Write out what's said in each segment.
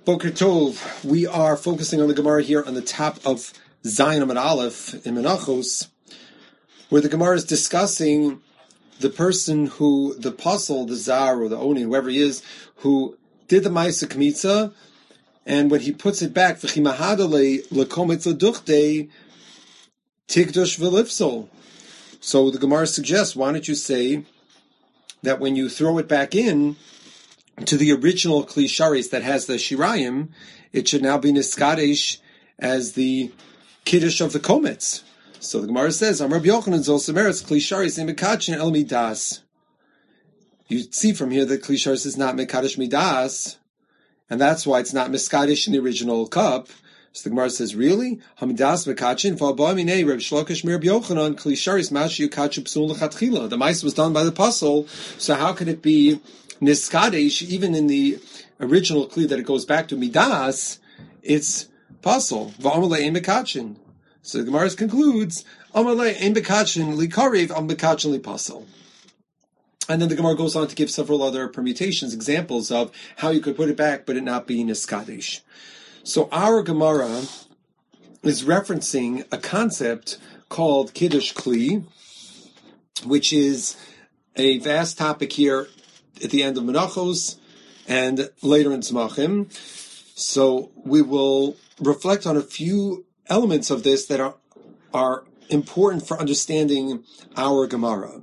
Boker Tov, we are focusing on the Gemara here on the top of Zayin Amud Aleph in Menachos, where the Gemara is discussing the person who, the apostle, the Zar, or the Oni, whoever he is, who did the Ma'aseh Kmitza, and when he puts it back, V'chimahadale lekomitza duchte tigdush v'lifsol. So the Gemara suggests, why don't you say that when you throw it back in to the original Kli Sharis that has the Shirayim, it should now be Niskadesh as the Kiddush of the Komets. So the Gemara says, Amar Rabbi Yochanan Zol Semeres Kli Sharis and Mekadsh El Midas. You see from here that Kli Sharis is not Mekadesh Midas, and that's why it's not Miskadesh in the original cup. So the Gemara says, really? Hamidas Mekachin V'Alba'minei Reb Shlokish Mir Rabbi Yochanan Kli Sharis Mashi Yukach Psul L'Chatchila. The mice was done by the apostle, so how could it be Niskadesh, even in the original Kli that it goes back to Midas, it's Pasol. V'amalei ein Mekachin. So the Gemara concludes, Amalei ein Mekachin li karev am Mekachin li Pasol. And then the Gemara goes on to give several other permutations, examples of how you could put it back, but it not be Niskadesh. So our Gemara is referencing a concept called Kiddush Kli, which is a vast topic here at the end of Menachos and later in Tzmachim. So we will reflect on a few elements of this that are important for understanding our Gemara.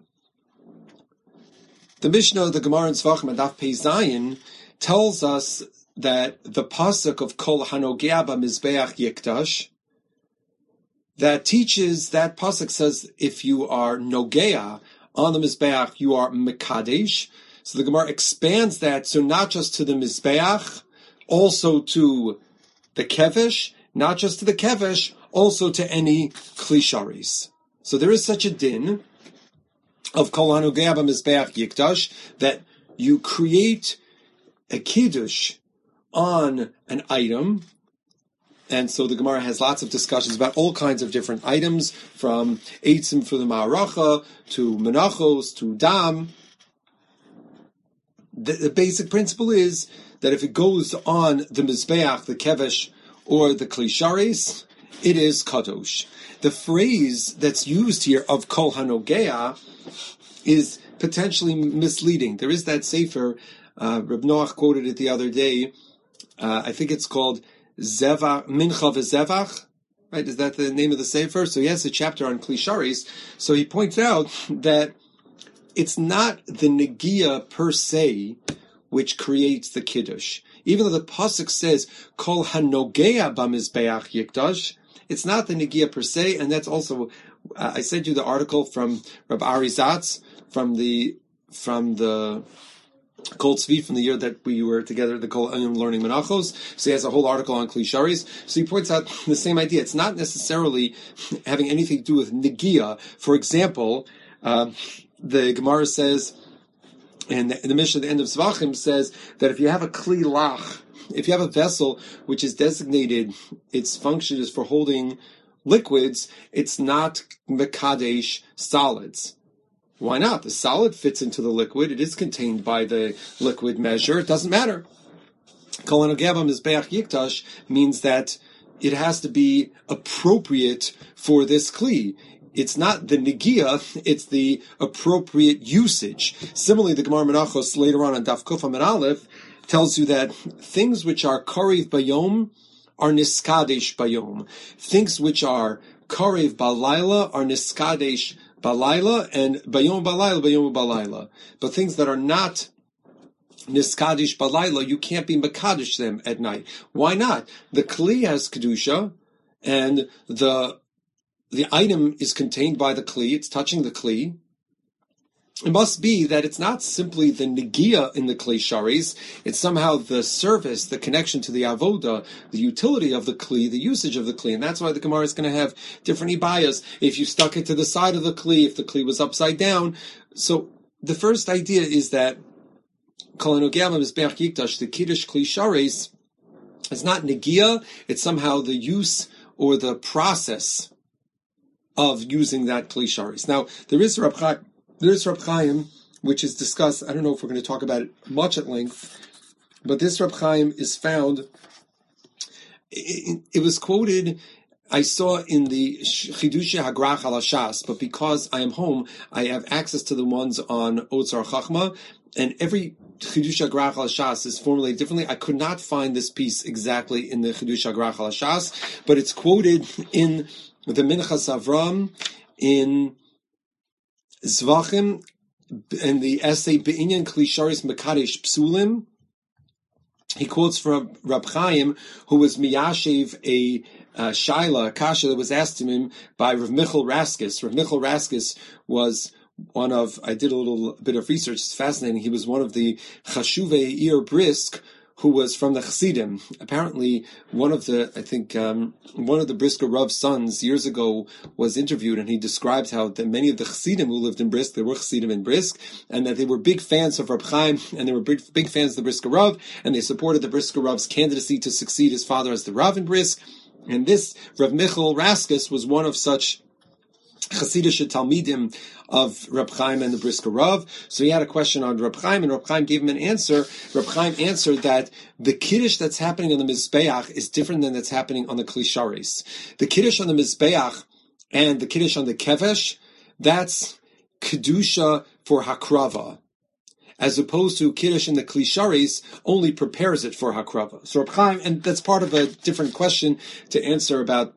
The Mishnah, the Gemara in Tzvachim and Daf Pei Zayin, tells us that the pasuk of Kol Hanogea B'Mizbeach Yikdash, that teaches, that pasuk says, if you are Nogea on the Mizbeach, you are Mekadesh. So the Gemara expands that, so not just to the Mizbeach, also to the Kevesh, not just to the Kevesh, also to any Kli Sharis. So there is such a din of Kol Hanogea B'Mizbeach Yikdash, that you create a Kiddush on an item. And so the Gemara has lots of discussions about all kinds of different items, from Eitzim for the Ma'aracha, to Menachos, to Dam. The basic principle is that if it goes on the Mizbeach, the Kevesh, or the Kli Sharis, it is Kadosh. The phrase that's used here of Kol Hanogea is potentially misleading. There is that sefer, Reb Noach quoted it the other day, I think it's called Zevach, Mincha V'Zevach, right? Is that the name of the sefer? So he has a chapter on Kli Sharis. So he points out that it's not the Negia per se which creates the Kiddush. Even though the pasuk says Kol Hanogea B'Mizbeach Yikdash, it's not the Negia per se, and that's also, I sent you the article from Reb Ari Zatz from the Kol Tzvi from the year that we were together, the Kol Ayim learning Menachos. So he has a whole article on Kli Sharis. So he points out the same idea. It's not necessarily having anything to do with Negia. For example, the Gemara says, and the Mishnah at the end of Zvachim says that if you have a Kli Lach, if you have a vessel which is designated, its function is for holding liquids, it's not Mekadesh solids. Why not? The solid fits into the liquid. It is contained by the liquid measure. It doesn't matter. Kol Hanogea B'Mizbeach Yikdash means that it has to be appropriate for this Kli. It's not the Negia, it's the appropriate usage. Similarly, the Gemara Menachos later on Daf Kuf Amud Aleph tells you that things which are Karev Bayom are Niskadesh Bayom. Things which are Karev Balayla are Niskadesh Balayla, and Bayom Balayla. But things that are not Niskadesh Balayla, you can't be Mekadesh them at night. Why not? The Kli has Kedusha, and the item is contained by the Kli, it's touching the Kli. It must be that it's not simply the Negia in the Kli Sharis, it's somehow the service, the connection to the Avoda, the utility of the Kli, the usage of the Kli, and that's why the Gemara is going to have different Ibayas. If you stuck it to the side of the Kli, if the Kli was upside down. So the first idea is that Kol Hanogea B'Mizbeach Yikdash, the Kiddush Kli Sharis, is not Negia, it's somehow the use or the process of using that Kli Sharis. Now, there is Reb Chaim, which is discussed, I don't know if we're going to talk about it much at length, but this Reb Chaim is found it was quoted, I saw in the Chidushei Hagrach al Hashas, but because I am home, I have access to the ones on Otzar Chachma, and every Chidushei Hagrach al Hashas is formulated differently. I could not find this piece exactly in the Chidushei Hagrach al Hashas, but it's quoted in the Minchas Avram, in Zvachim, and the essay Be'inyan Kli Sharis Mekadesh Psulim. He quotes from Rab Chaim, who was miyashiv a shaila, kasha that was asked to him by Rav Michal Raskis. Rav Michal Raskis was one of, I did a little bit of research, it's fascinating, he was one of the Chashuvei Ir Brisk, who was from the Chassidim. Apparently, one of the Brisker Rav's sons years ago was interviewed, and he describes how many of the Chassidim who lived in Brisk, they were Chassidim in Brisk, and that they were big fans of Rab Chaim, and they were big fans of the Brisker Rav, and they supported the Brisker Rav's candidacy to succeed his father as the Rav in Brisk. And this Rav Michal Raskis was one of such Chassidish Talmidim of Rab Chaim and the Brisker Rav. So he had a question on Rab Chaim, and Rab Chaim gave him an answer. Rab Chaim answered that the Kiddush that's happening on the Mizbeach is different than that's happening on the Kli Sharis. The Kiddush on the Mizbeach and the Kiddush on the Kevesh, that's Kedusha for Hakrava, as opposed to Kiddush in the Kli Sharis only prepares it for Hakrava. So Rab Chaim, and that's part of a different question to answer about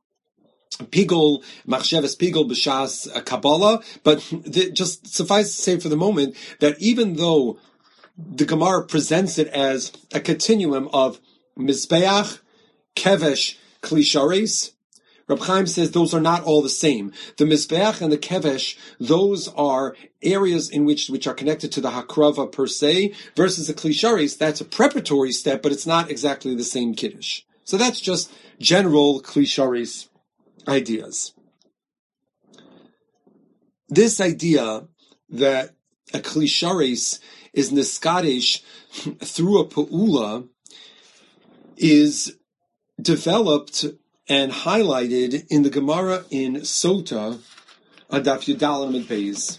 Pigol, Machsheves Pigol, B'Shas, Kabbalah, but just suffice to say for the moment that even though the Gemara presents it as a continuum of Mizbeach, Kevesh, Kli Sharis, Rab Chaim says those are not all the same. The Mizbeach and the Kevesh, those are areas in which are connected to the Hakrava per se, versus the Kli Sharis, that's a preparatory step, but it's not exactly the same Kiddush. So that's just general Kli Sharis ideas. This idea that a Kli Sharis is niskadesh through a pa'ula is developed and highlighted in the Gemara in Sota, Adaf Yudal Amud Beis.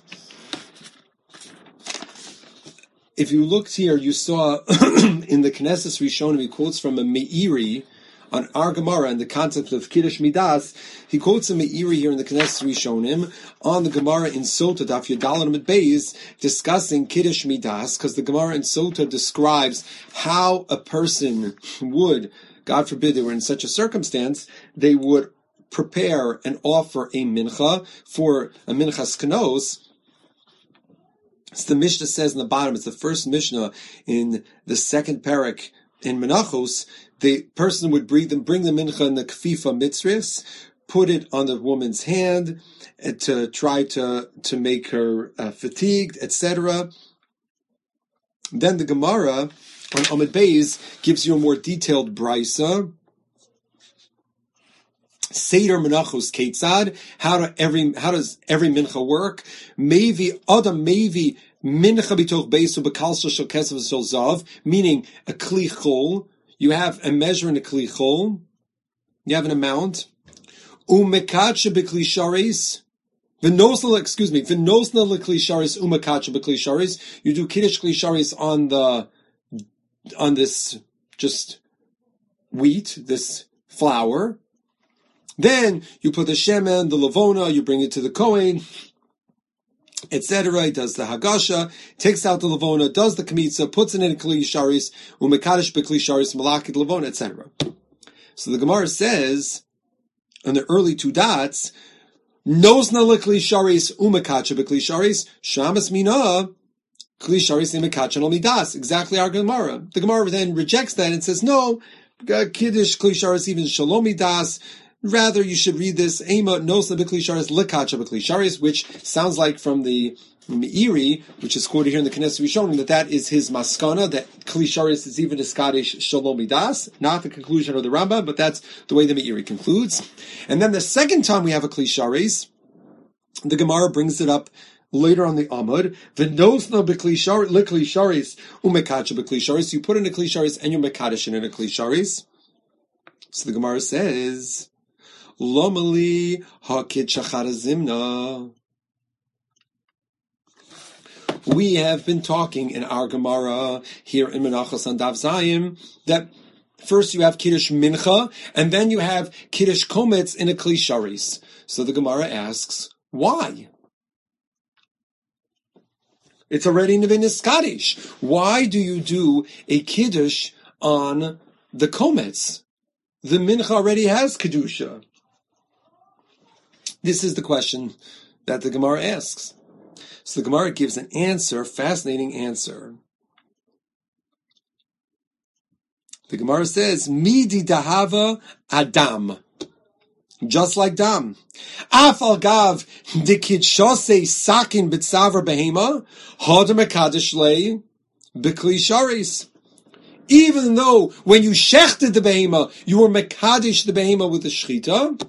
If you looked here, you saw in the Knesset Rishonim, he quotes from a Meiri on our Gemara in the concept of Kiddush Midas. He quotes a Meiri here in the Knesset Rishonim on the Gemara in Sota, Daf Yudal Amud Beis, discussing Kiddush Midas, because the Gemara in Sota describes how a person would, God forbid they were in such a circumstance, they would prepare and offer a mincha for a minchas knos. So the Mishnah says in the bottom, it's the first Mishnah in the second parak in Menachos, the person would bring the mincha in the kfifa mitzris, put it on the woman's hand to try to make her fatigued, etc. Then the Gemara on Amud Beis gives you a more detailed brisa. Seder Menachos Ketzad. How does every mincha work? Maybe mincha bitoch beisu bekalsel shel kesef shel zav, meaning a kli chol. You have a measure in a kli chol. You have an amount. Umekacha bekli sharis. V'nosna lekli sharis umekacha bekli sharis. You do kiddush kli sharis on this just wheat, this flour. Then you put the shemen, the lavona, you bring it to the Kohen, etc. He does the hagasha, takes out the lavona, does the kamitza, puts it in kli sharis, umekadosh bekli sharis, malakit lavona, etc. So the Gemara says, on the early two dots, nosna lekli sharis umekacha bekli sharis, shamas mina kli sharis imekacha no midas. Exactly our Gemara. The Gemara then rejects that and says, no, kiddush kli sharis even shalom midas. Rather, you should read this Ema Nosna B'Kli Sharis Lekacha B'Kli Sharis, which sounds like from the Meiri, which is quoted here in the Knesset Rishonim, that is his maskana, that Kli Sharis is even a Scottish Shalom Midas, not the conclusion of the Rambam, but that's the way the Meiri concludes. And then the second time we have a Kli Sharis, the Gemara brings it up later on the Amud, V'Nosna B'Kli Sharis Umekacha B'Kli Sharis. You put in a Kli Sharis and you mekadosh in a Kli Sharis. So the Gemara says, Lomali hakid shachar zimna. We have been talking in our Gemara here in Menachos on Daf Zayim that First you have Kiddush Mincha, and then you have Kiddush Kometz in a Kli Sharis. So the Gemara asks, why? It's already Nevinis Kaddish. Why do you do a Kiddush on the Kometz? The Mincha already has Kedusha. This is the question that the Gemara asks. So the Gemara gives an answer, fascinating answer. The Gemara says, Midi dahava Adam. Just like Dam. Afal gav dikidshose sakin bitzavar behema, hodem ekadish lei b'kli sharis. Even though when you shechted the behema, you were mekadish the behema with the shchita,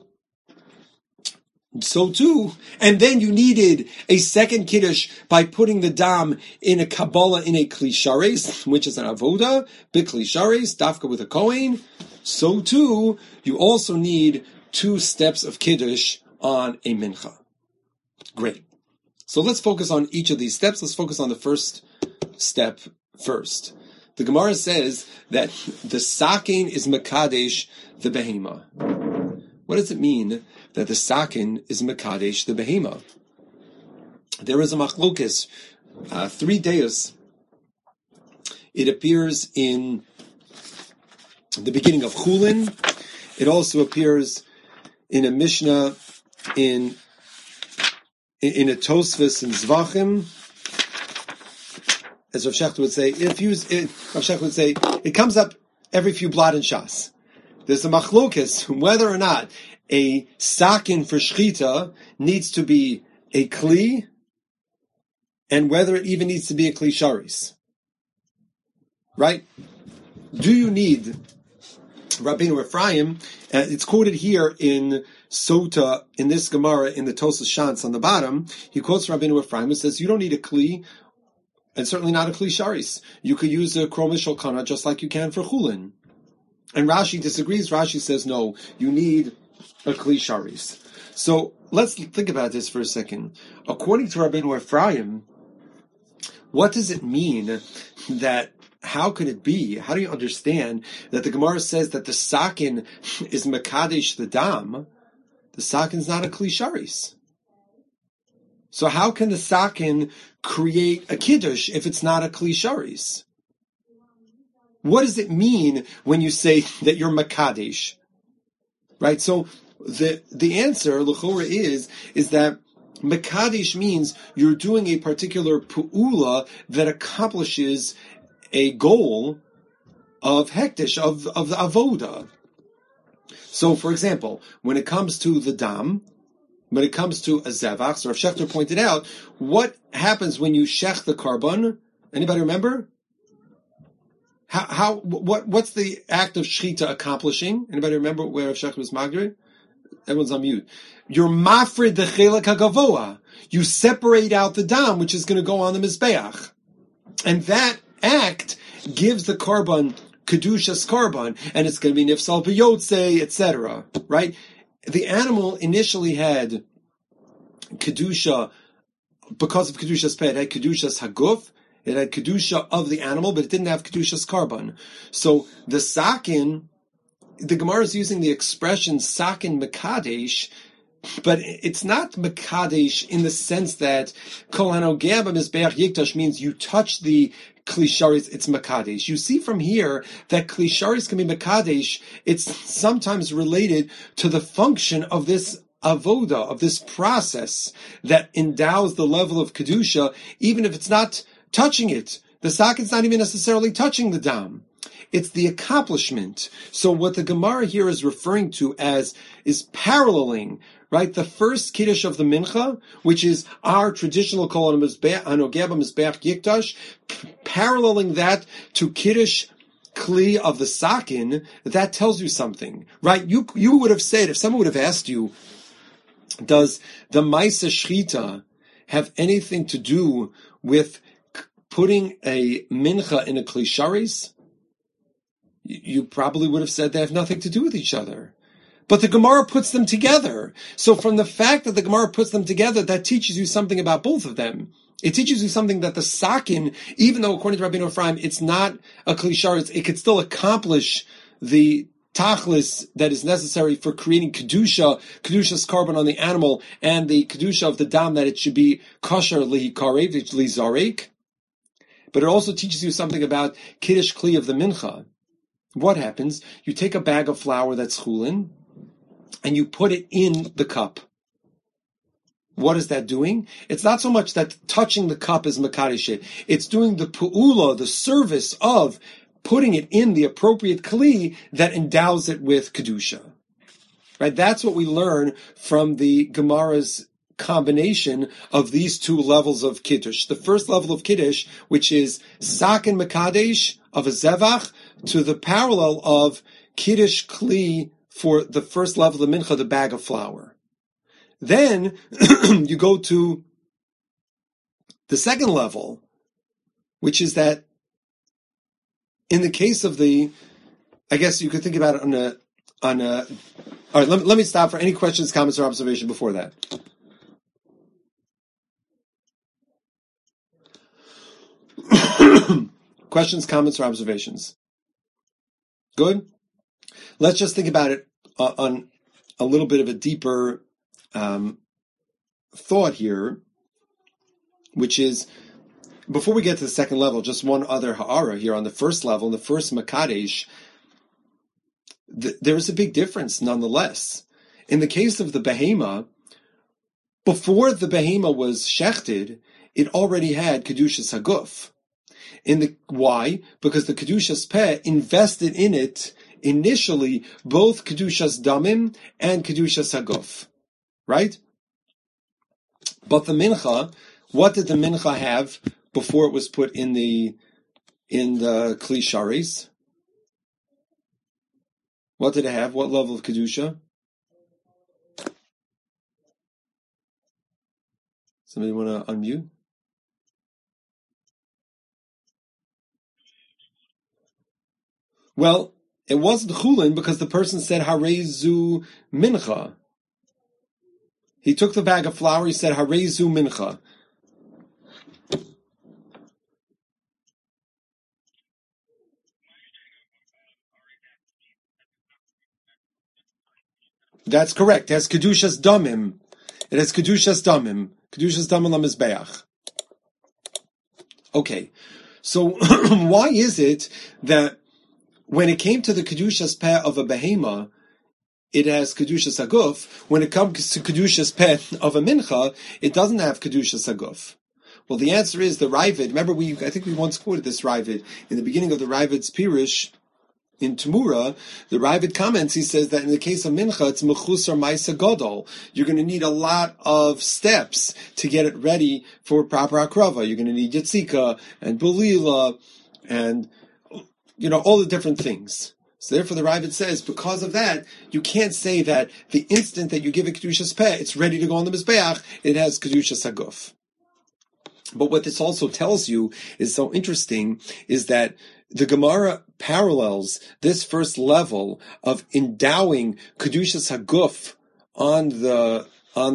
so too, and then you needed a second kiddush by putting the dam in a kabbalah in a kli sharis, which is an avoda, b'kli sharis, dafka with a kohen. So too, you also need 2 steps of kiddush on a mincha. Great. So let's focus on each of these steps. Let's focus on the first step first. The Gemara says that the sakin is mekadesh the behema. What does it mean that the sakin is mekadesh the behema? There is a machlokes, 3 deos. It appears in the beginning of Chulin. It also appears in a Mishnah, in a Tosfos in Zvachim. As Rav Shechter would say, it comes up every few blot and shas. There's a machlokes whether or not a sakin for shchita needs to be a kli, and whether it even needs to be a kli sharis. Right? Do you need Rabbeinu Ephraim? It's quoted here in Sota, in this Gemara, in the Tosas Shantz on the bottom. He quotes Rabbeinu Ephraim who says, you don't need a kli, and certainly not a kli sharis. You could use a kromish shulchana just like you can for chulin. And Rashi disagrees. Rashi says, no, you need a kli sharis. So let's think about this for a second. According to Rabbeinu Ephraim, what does it mean that, how could it be, how do you understand that the Gemara says that the sakin is mekadesh the dam? The sakin is not a kli sharis. So how can the sakin create a kiddush if it's not a kli sharis? What does it mean when you say that you're mekadesh? Right? So the answer, l'chora, is that mekadesh means you're doing a particular pu'ula that accomplishes a goal of hektish, of the avoda. So, for example, when it comes to the dam, when it comes to a zevach, so Rav Shechter pointed out, what happens when you shech the carbon? Anybody remember? What's the act of shchita accomplishing? Anybody remember where Rav Shechter was magrid? Everyone's on mute. You're mafrid the chelak hagavoa. You separate out the dam, which is going to go on the mizbeach. And that act gives the carbon kedushas carbon, and it's going to be nifsal b'yotze, etc. Right? The animal initially had kedusha because of kedushas peh. It had kedushas haguf. It had kedusha of the animal, but it didn't have kedushas carbon. So the sakin, the Gemara is using the expression sakin mekadesh, but it's not mekadesh in the sense that kol hanogeh b'mizbeach yikdash means you touch the kli sharis, it's mekadesh. You see from here that kli sharis can be mekadesh. It's sometimes related to the function of this avoda, of this process that endows the level of kedusha, even if it's not touching it. The sakin's not even necessarily touching the dam. It's the accomplishment. So what the Gemara here is referring to as is paralleling, right? The first kiddush of the mincha, which is our traditional kol hanogeh b'mizbeach yikdash, paralleling that to kiddush kli of the sakin, that tells you something, right? You would have said, if someone would have asked you, does the Maisa Shchita have anything to do with putting a mincha in a kli sharis? You probably would have said they have nothing to do with each other. But the Gemara puts them together. So from the fact that the Gemara puts them together, that teaches you something about both of them. It teaches you something that the sakin, even though according to Rabbeinu Ephraim, it's not a kli sharis, it could still accomplish the tachlis that is necessary for creating kedusha's carbon on the animal, and the kedusha of the dam, that it should be kosher lihikarev, lizarek. But it also teaches you something about kiddush kli of the mincha. What happens? You take a bag of flour that's chulin, and you put it in the cup. What is that doing? It's not so much that touching the cup is makadesh. It's doing the pu'ula, the service of putting it in the appropriate kli that endows it with kedusha. Right? That's what we learn from the Gemara's combination of these two levels of kiddush. The first level of kiddush, which is sakin makadesh of a zevach, to the parallel of kiddush kli for the first level of the mincha, the bag of flour. Then you go to the second level, which is that in the case of the, I guess you could think about it on a. All right, let me stop for any questions, comments, or observation before that. Questions, comments, or observations? Good? Let's just think about it on a little bit of a deeper thought here, which is, before we get to the second level, just one other ha'ara here on the first level, the first makadesh, there is a big difference nonetheless. In the case of the behema, before the behema was shechted, it already had kedushas haguf. Why? Because the kedushas peh invested in it initially both kedushas damim and kedushas haguf, right? But the mincha, what did the mincha have before it was put in the kli sharis? What did it have? What level of kedusha? Somebody want to unmute? Well, it wasn't chulin because the person said harezu mincha. He took the bag of flour, he said harezu mincha. That's correct. It has kedushas damim. It has kedushas damim. Kedushas damim lamizbeach. Okay. So why is it that when it came to the kedushas peh of a behema, it has kedushas haguf? When it comes to kedushas peh of a mincha, it doesn't have kedushas haguf. Well, the answer is the Ravid. Remember, I think we once quoted this Ravid in the beginning of the Ravid's Pirush in Tamura. The Ravid comments. He says that in the case of mincha, it's mechusar ma'isa gadol. You're going to need a lot of steps to get it ready for proper akrava. You're going to need yitzika and belila and all the different things. So therefore, the Ravid says, because of that, you can't say that the instant that you give it kedushas peh, it's ready to go on the mizbeach. It has kedushas haguf. But what this also tells you is so interesting is that the Gemara parallels this first level of endowing kedushas haguf on the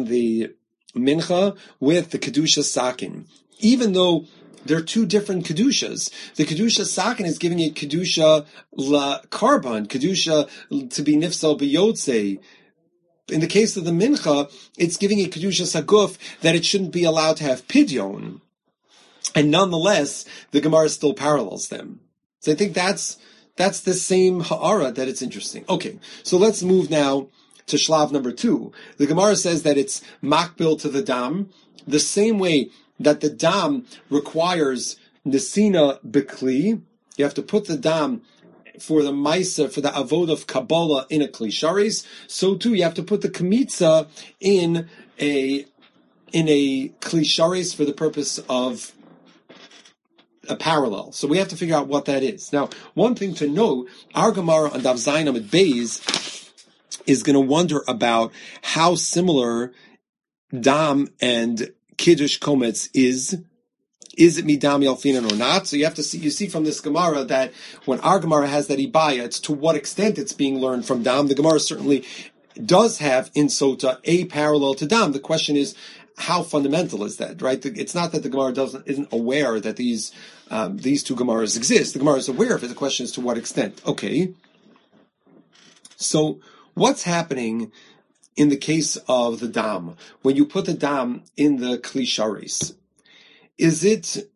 mincha with the kedushas sakin, even though they're two different kedushas. The kedusha sakin is giving it kedusha la carbon, kedusha to be nifsal b'yotze. In the case of the mincha, it's giving it kedusha saguf that it shouldn't be allowed to have pidyon. And nonetheless, the Gemara still parallels them. So I think that's the same ha'ara that it's interesting. Okay, so let's move now to shlav number 2. The Gemara says that it's makbil to the dam, the same way that the dam requires nesina bekli. You have to put the dam for the maisa, for the avod of Kabbalah in a kli sharis. So too, you have to put the kamitza in a kli sharis for the purpose of a parallel. So we have to figure out what that is. Now, one thing to know, our Gemara on Daf Zayin Amud Beis is going to wonder about how similar dam and kiddush kometz is. Is it midam yalfinan or not? So you see from this Gemara that when our Gemara has that ibaya, it's to what extent it's being learned from dam. The Gemara certainly does have in sota a parallel to dam. The question is, how fundamental is that, right? It's not that the Gemara isn't aware that these two Gemaras exist. The Gemara is aware of it. The question is to what extent. Okay. So what's happening in the case of the dam, when you put the dam in the kli sharis? Is it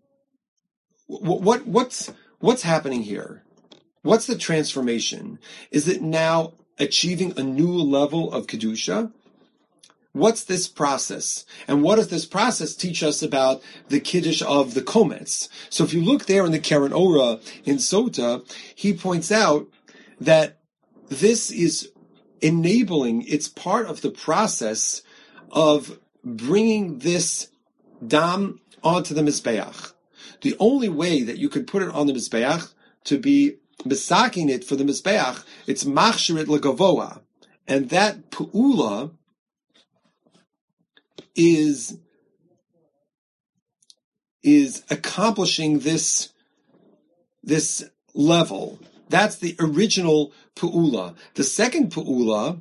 what's happening here? What's the transformation? Is it now achieving a new level of kedusha? What's this process? And what does this process teach us about the kiddush of the komets? So if you look there in the Karen Ora in Sota, he points out that this is enabling, it's part of the process of bringing this dam onto the Mizbeach. The only way that you could put it on the Mizbeach to be misaking it for the Mizbeach, it's machshirit legavoa. And that pu'ula is accomplishing this level. That's the original pu'ula. The second pu'ula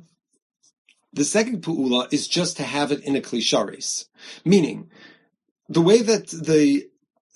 is just to have it in a kli sharis. Meaning, the way that the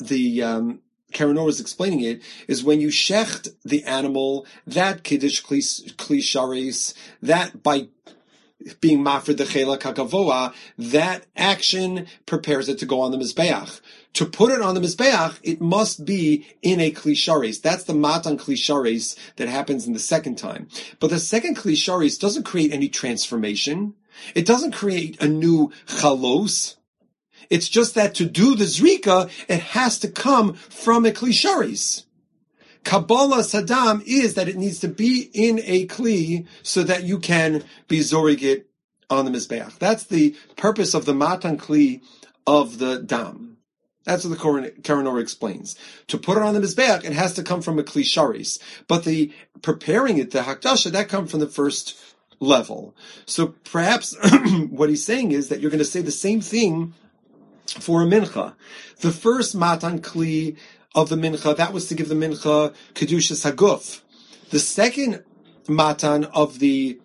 Karen Ora is explaining it is when you shecht the animal, that kiddush kli sharis, that by being mafred the chela kakavoa, that action prepares it to go on the mizbeach. To put it on the mizbeach, it must be in a kli sharis. That's the matan kli sharis that happens in the second time. But the second kli sharis doesn't create any transformation. It doesn't create a new chalos. It's just that to do the zrika, it has to come from a kli sharis. Kabbalah Saddam is that it needs to be in a kli so that you can be zorigit on the Mizbeach. That's the purpose of the matan kli of the dam. That's what the Karen Ora explains. To put it on the Mizbeach, it has to come from a kli sharis. But the preparing it, the hakdasha, that comes from the first level. So perhaps what he's saying is that you're going to say the same thing for a mincha. The first matan kli of the mincha, that was to give the mincha kedushas haguf. The second matan of the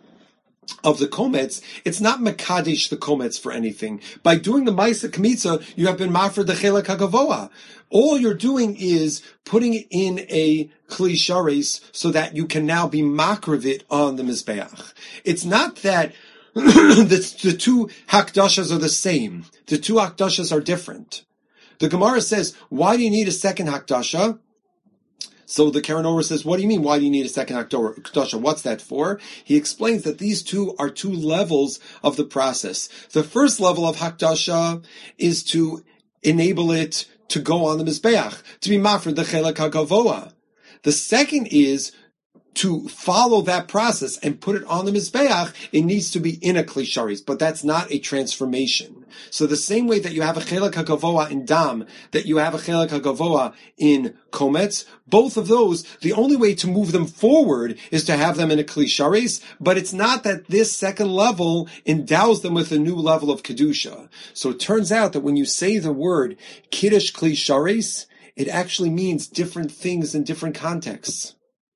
komets, it's not mekadesh the komets for anything. By doing the ma'aseh kmitza, you have been mafred the chelak hagavoa. All you're doing is putting it in a kli sharis so that you can now be makrivit on the mizbeach. It's not that the two hakdashas are the same. The two hakdashas are different. The Gemara says, why do you need a second hakdasha? So the Karen Ora says, what do you mean, why do you need a second hakdasha? What's that for? He explains that these two are two levels of the process. The first level of hakdasha is to enable it to go on the Mizbeach, to be mafred the chelak hagavoa. The second is to follow that process and put it on the Mizbeach, it needs to be in a kli sharis, but that's not a transformation. So the same way that you have a chelak hagavoa in dam, that you have a chelak hagavoa in komets, both of those, the only way to move them forward is to have them in a kli sharis, but it's not that this second level endows them with a new level of kedusha. So it turns out that when you say the word kiddush kli sharis, it actually means different things in different contexts.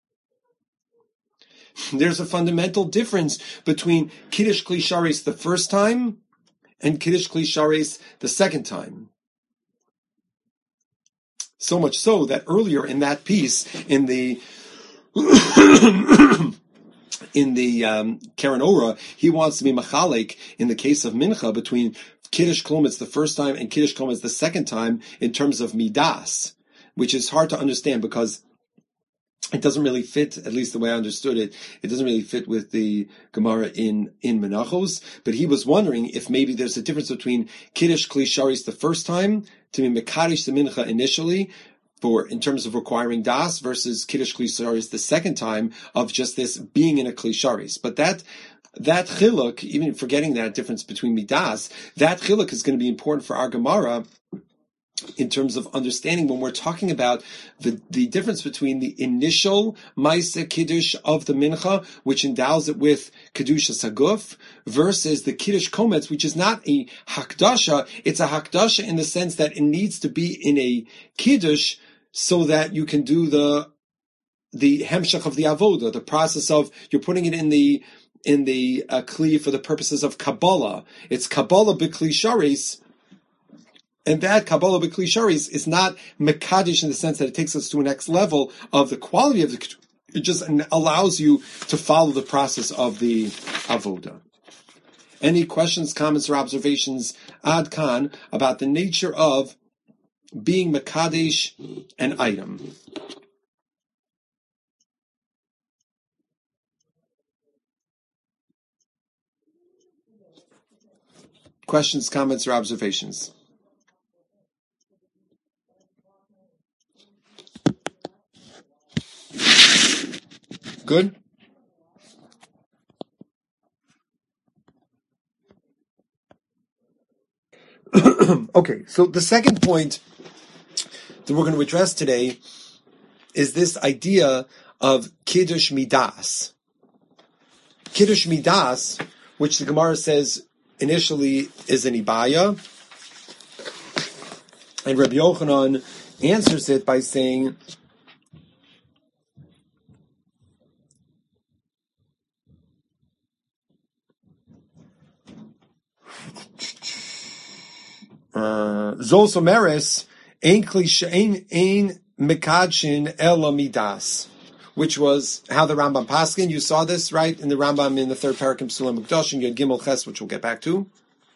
There's a fundamental difference between Kiddush Kli Sharis the first time and Kiddush Kli Sharis the second time. So much so that earlier in that piece, in the Karen Ora, he wants to be machalek in the case of Mincha between Kiddush Klometz the first time and Kiddush Klometz the second time in terms of midas, which is hard to understand because it doesn't really fit, at least the way I understood it, it doesn't really fit with the Gemara in Menachos, but he was wondering if maybe there's a difference between Kiddush Kli Sharis the first time, to be Mekadesh the Mincha initially, in terms of requiring Das, versus Kiddush Kli Sharis the second time, of just this being in a Kli Sharis. But that chiluk, even forgetting that difference between Midas, that chiluk is going to be important for our Gemara, in terms of understanding when we're talking about the difference between the initial Maaseh Kiddush of the Mincha, which endows it with Kedusha Saguf, versus the Kiddush Komets, which is not a Hakdasha, it's a Hakdasha in the sense that it needs to be in a Kiddush so that you can do the Hemshach of the Avoda, the process of, you're putting it in the Kli for the purposes of Kabbalah. It's Kabbalah B'Kli Sharis. And that Kabbalah B'Kli Sharis is not Mekadesh in the sense that it takes us to a next level of the quality of the It just allows you to follow the process of the avoda. Any questions, comments, or observations, Ad Khan, about the nature of being Mekadesh an item? Questions, comments, or observations? Good? Okay, so the second point that we're going to address today is this idea of Kiddush Midas. Kiddush Midas, which the Gemara says initially is an Ibaya, and Rabbi Yochanan answers it by saying, Zol Someres ein mekadshin ela midas, which was how the Rambam paskin. You saw this, right, in the Rambam in the third parakim Sulam Mikdash, and you had Gimel Ches, which we'll get back to.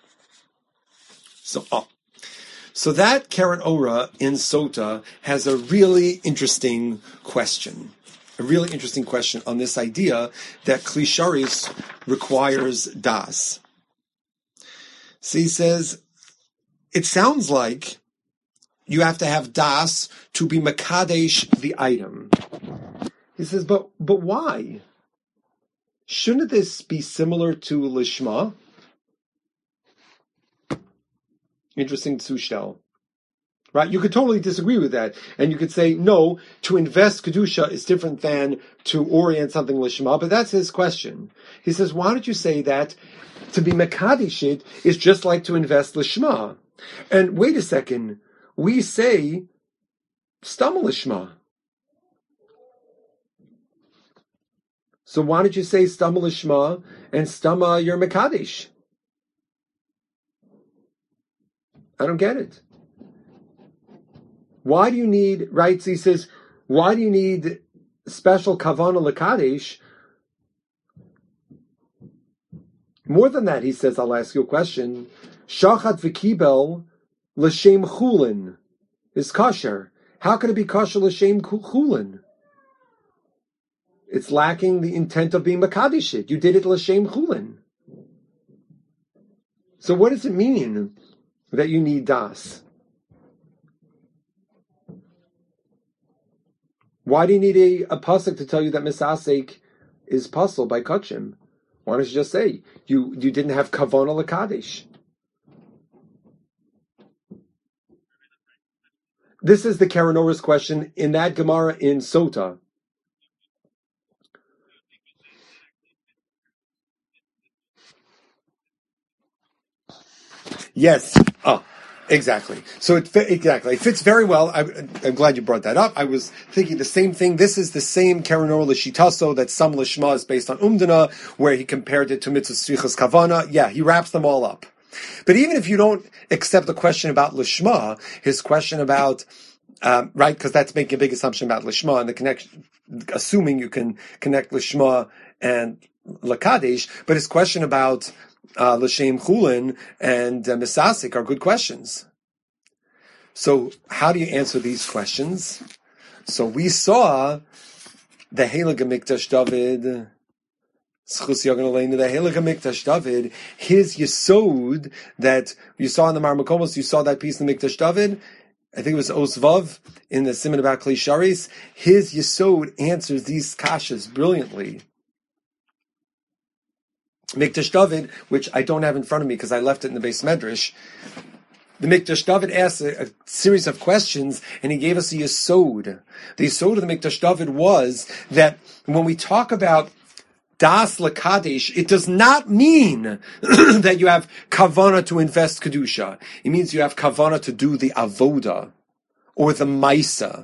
So that Karen Ora in Sota has a really interesting question. A really interesting question on this idea that Kli Sharis requires das. So he says, it sounds like you have to have das to be makadesh the item. He says, but why? Shouldn't this be similar to lishma? Interesting Tzushtel. Right? You could totally disagree with that. And you could say, no, to invest Kedusha is different than to orient something lishma, but that's his question. He says, why don't you say that to be makadesh it is just like to invest lishma? And wait a second, we say stama lishma. So why don't you say stama lishma and stama your makadesh? I don't get it. Why do you need, right? So he says, why do you need special kavana lekadesh? More than that, he says, I'll ask you a question. Shachat v'kibel l'shem chulin is kosher. How can it be kosher l'shem chulin? It's lacking the intent of being makadishit. You did it l'shem chulin. So what does it mean that you need das? Why do you need a pasuk to tell you that misasek is puzzled by kachim? Why don't you just say you didn't have kavana lekadesh? This is the Karen Ora's question in that Gemara in Sota. Yes. Exactly. So it fits very well. I'm glad you brought that up. I was thinking the same thing. This is the same Karen Or L'Shitaso that some Lishma is based on Umdana, where he compared it to Mitzvah Tzrichas Kavana. Yeah, he wraps them all up. But even if you don't accept the question about Lishma, his question about right, because that's making a big assumption about Lishma and the connection, assuming you can connect Lishma and Lakadesh, but his question about L'Shem Chulin and Misasik are good questions. So how do you answer these questions? So we saw the Heilige Mikdash David, the Heilige Mikdash David, his Yesod that you saw in the Marmakomos, you saw that piece in the Mikdash David, I think it was Osvav in the Siman about Kli Sharis, his Yesod answers these kashas brilliantly. Mikdash David, which I don't have in front of me because I left it in the Beis Medrash, the Mikdash David asked a series of questions, and he gave us a Yesod. The Yesod of the Mikdash David was that when we talk about Das Lakadesh, it does not mean that you have kavana to invest Kedusha. It means you have kavana to do the avoda, or the maisa.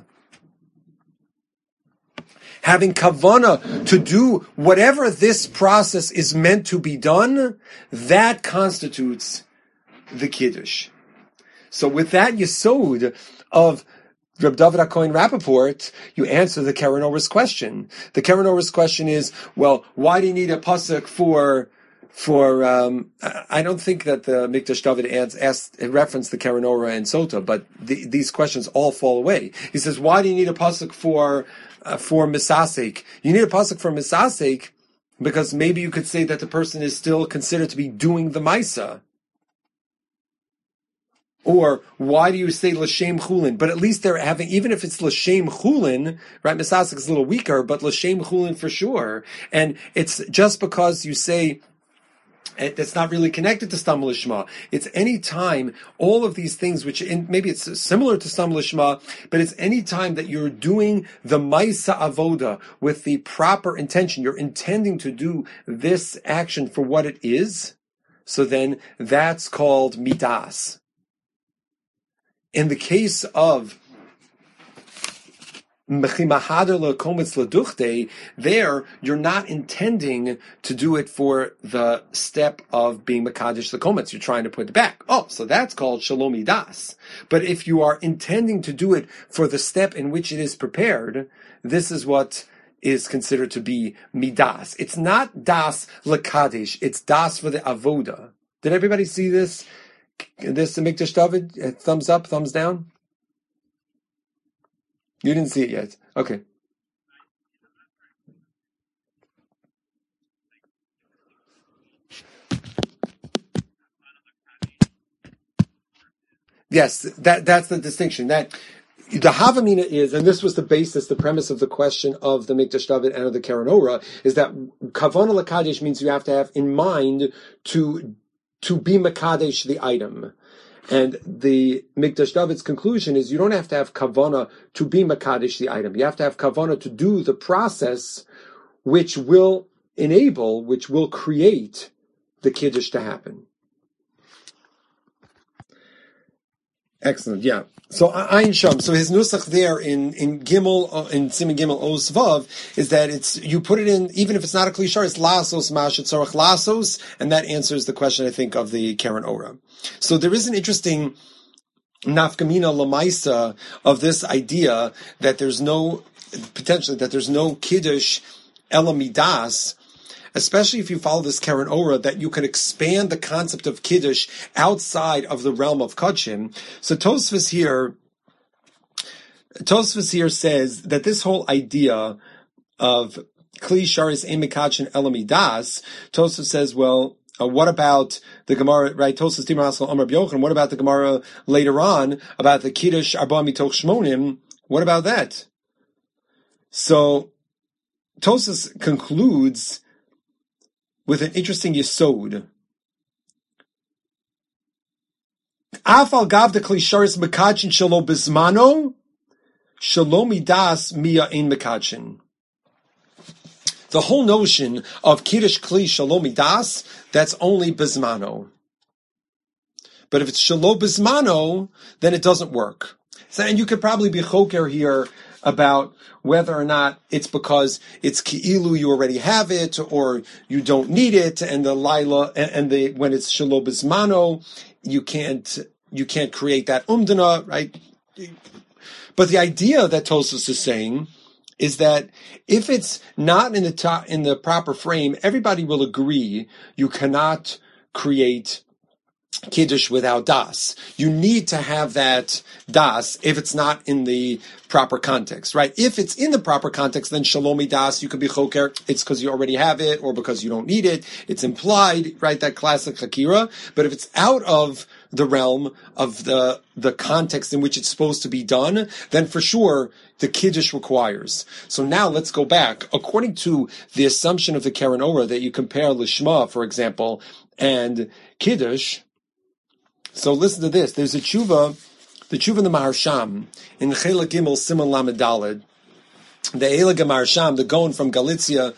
Having kavana to do whatever this process is meant to be done, that constitutes the kiddush. So with that yesod of Reb David HaKohen Rappaport, you answer the Keren Orah's question. The Keren Orah's question is, well, why do you need a pasuk for I don't think that the Mikdash David referenced the Keren Orah and Sota, but these questions all fall away. He says, why do you need a pasuk for Misasek? You need a pasuk for Misasek because maybe you could say that the person is still considered to be doing the Maisa. Or why do you say l'shem chulin? But at least they're having, even if it's l'shem chulin, right? Misasek is a little weaker, but l'shem chulin for sure. And it's just because you say it's not really connected to Stam Lishma. It's any time, all of these things, maybe it's similar to Stam Lishma, but it's any time that you're doing the Maisa Avoda with the proper intention. You're intending to do this action for what it is. So then that's called midas. In the case of there, you're not intending to do it for the step of being Makadish the Kometz. You're trying to put it back. Oh, so that's called Shalom Midas. But if you are intending to do it for the step in which it is prepared, this is what is considered to be Midas. It's not Das Lakadish, it's Das for the Avoda. Did everybody see this? This Mikdash David? Thumbs up, thumbs down? You didn't see it yet. Okay. Yes, that's the distinction. That the Havamina is, and this was the basis, the premise of the question of the Mikdash David and of the Keren Orah, is that Kavana Lakadesh means you have to have in mind to be Makadesh the item. And the Mikdash David's conclusion is you don't have to have kavana to be Makadesh the item. You have to have kavana to do the process which will create the Kiddush to happen. Excellent, yeah. So Ayin Sham. So his nusach there in Gimel in Siman Gimel Oz Vav is that it's you put it in even if it's not a klishar, it's lasos mashet tzarach lasos, and that answers the question I think of the Keren Orah. So there is an interesting nafkamina lamaisa of this idea that there's no kiddush elamidas. Especially if you follow this Keren Orah, that you can expand the concept of Kiddush outside of the realm of Kachim. So Tosfos here says that this whole idea of Kli Sharis Emikachin Elamidas, Tosfos says, well, what about the Gemara, right? Tosfos Timar Haskell Amar B'Yochanan, what about the Gemara later on about the Kiddush Arba Mitoch Shmonim? What about that? So Tosfos concludes with an interesting yesod. Afal gav de klisharis mekachin shelo bismano, shelo midas mia ein mekachin. The whole notion of kiddush kli shelo midas, that's only bismano. But if it's shelo bismano, then it doesn't work. So, and you could probably be choker here about whether or not it's because it's ki'ilu you already have it or you don't need it, and the laila and the when it's shelo bismano you can't create that umdana, right? But the idea that Tosfos is saying is that if it's not in the proper frame, everybody will agree you cannot create Kiddush without das. You need to have that das if it's not in the proper context, right? If it's in the proper context, then shalomi das, you could be choker, it's because you already have it or because you don't need it. It's implied, right? That classic hakira. But if it's out of the realm of the context in which it's supposed to be done, then for sure the Kiddush requires. So now let's go back. According to the assumption of the Keren Orah that you compare Lishma, for example, and Kiddush, so listen to this. There's the tshuva in the Maharsham, in Chela Gimel Siman Lamed Daled, the Eila Maharsham, the Gaon from Galicia,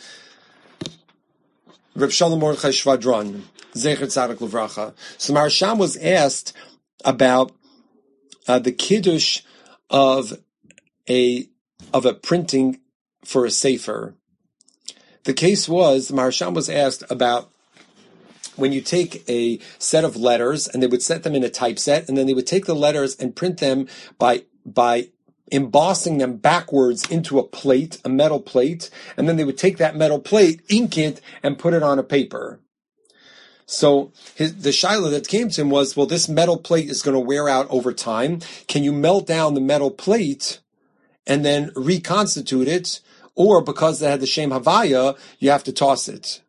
Reb Shalom Mordechai Shvadron, Zecher Tzadik Levracha. So Maharsham was asked about the Kiddush of a printing for a sefer. The case was, Maharsham was asked about when you take a set of letters and they would set them in a typeset, and then they would take the letters and print them by embossing them backwards into a plate, a metal plate, and then they would take that metal plate, ink it, and put it on a paper. So the shaila that came to him was, well, this metal plate is going to wear out over time. Can you melt down the metal plate and then reconstitute it? Or because they had the Shem Havaya, you have to toss it.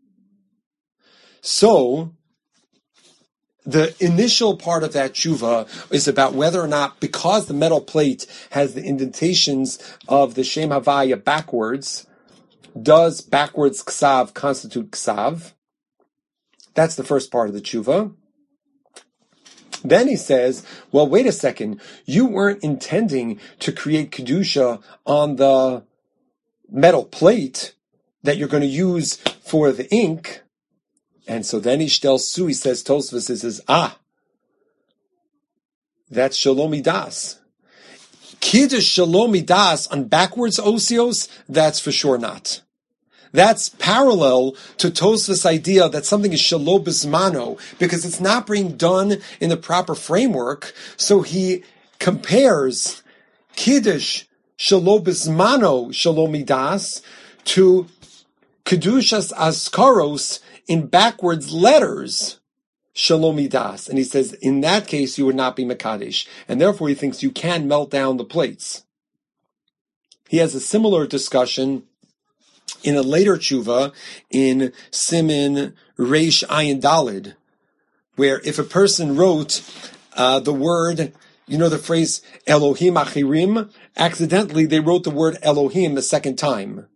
So the initial part of that tshuva is about whether or not, because the metal plate has the indentations of the Shem Havaya backwards, does backwards ksav constitute ksav? That's the first part of the tshuva. Then he says, well, wait a second. You weren't intending to create kedusha on the metal plate that you're going to use for the ink. And so then he says, Tosfos says, that's Shalom Midas. Kiddush Shalom Midas on backwards osios, that's for sure not. That's parallel to Tosfos' idea that something is Shalom Bismano, because it's not being done in the proper framework. So he compares Kiddush Shalom Bismano Shalom Midas to Kedushas Askaros in backwards letters, Shalom Midas. And he says, in that case, you would not be Mekadesh. And therefore, he thinks you can melt down the plates. He has a similar discussion in a later tshuva in Simin Reish Ayin Dalid, where if a person wrote the word, the phrase Elohim Achirim, accidentally they wrote the word Elohim the second time.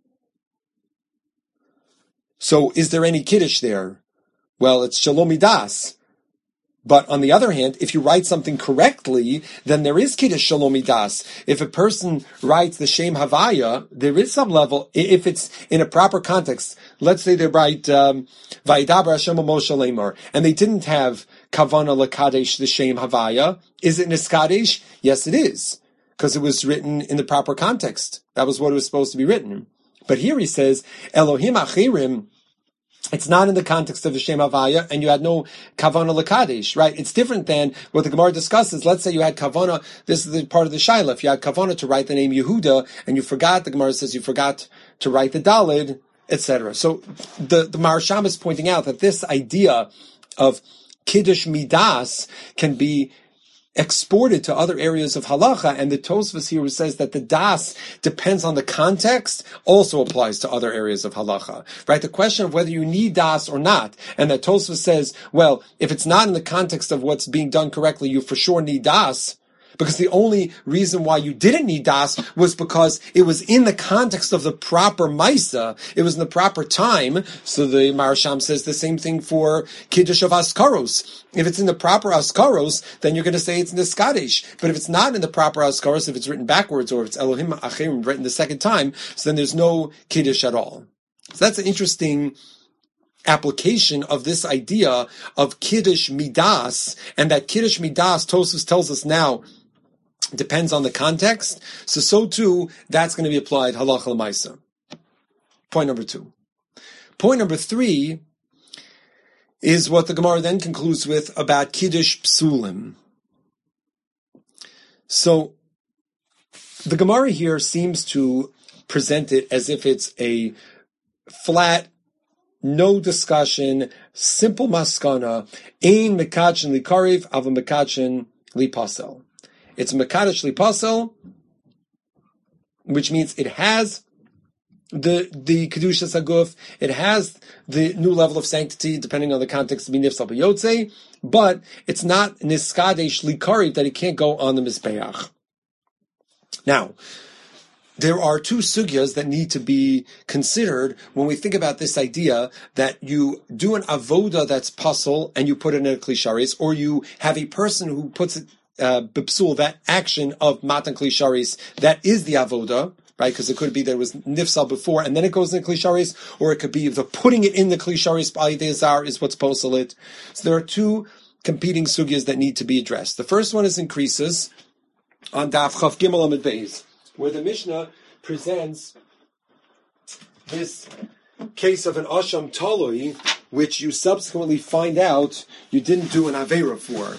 So is there any Kiddush there? Well, it's Shalom Midas. But on the other hand, if you write something correctly, then there is Kiddush Shalom Midas. If a person writes the Shem Havaya, there is some level, if it's in a proper context. Let's say they write Vayidaber Hashem Moshe Lemor, and they didn't have Kavana Lakadesh the Shem Havaya. Is it Niskadesh? Yes, it is, because it was written in the proper context. That was what it was supposed to be written. But here he says, Elohim Achirim, it's not in the context of the Shem Havaya, and you had no Kavana Lakadesh, right? It's different than what the Gemara discusses. Let's say you had Kavana, this is the part of the Shaila. If you had Kavana to write the name Yehuda, and you forgot, the Gemara says you forgot to write the Dalid, etc. So the Maharsham is pointing out that this idea of Kiddush Midas can be exported to other areas of halacha, and the Tosfos here says that the das depends on the context also applies to other areas of halacha, right? The question of whether you need das or not, and that Tosfos says, well, if it's not in the context of what's being done correctly, you for sure need das, because the only reason why you didn't need das was because it was in the context of the proper Maisa. It was in the proper time. So the Maharsham says the same thing for Kiddush of Askaros. If it's in the proper Askaros, then you're going to say it's Niskadesh. But if it's not in the proper Askaros, if it's written backwards, or if it's Elohim Achirim written the second time, so then there's no Kiddush at all. So that's an interesting application of this idea of Kiddush Midas, and that Kiddush Midas, Tosfos tells us now, depends on the context. So too, that's going to be applied halacha l'maisa. Point number 2. Point number 3 is what the Gemara then concludes with about Kiddush Psulim. So the Gemara here seems to present it as if it's a flat, no discussion, simple maskana, ein mekachin likariv, ava mekachin lipasel. It's Mekadesh Lipasel, which means it has the Kedushas Haguf, it has the new level of sanctity, depending on the context, to be Nifsal B'Yotzei, but it's not Niskadesh Likari that it can't go on the Mizbeach. Now, there are 2 sugyas that need to be considered when we think about this idea that you do an avoda that's puzzle and you put it in a klisharis, or you have a person who puts it b'psul, that action of matan klisharis, that is the avoda, right? Because it could be that it was nifsal before and then it goes in the klisharis, or it could be the putting it in the klisharis by the azar is what's posalit. So there are 2 competing sugyas that need to be addressed. The first one is in Krisus on Daf Chav Gimel Amud Beis, where the Mishnah presents this case of an asham talui, which you subsequently find out you didn't do an avera for.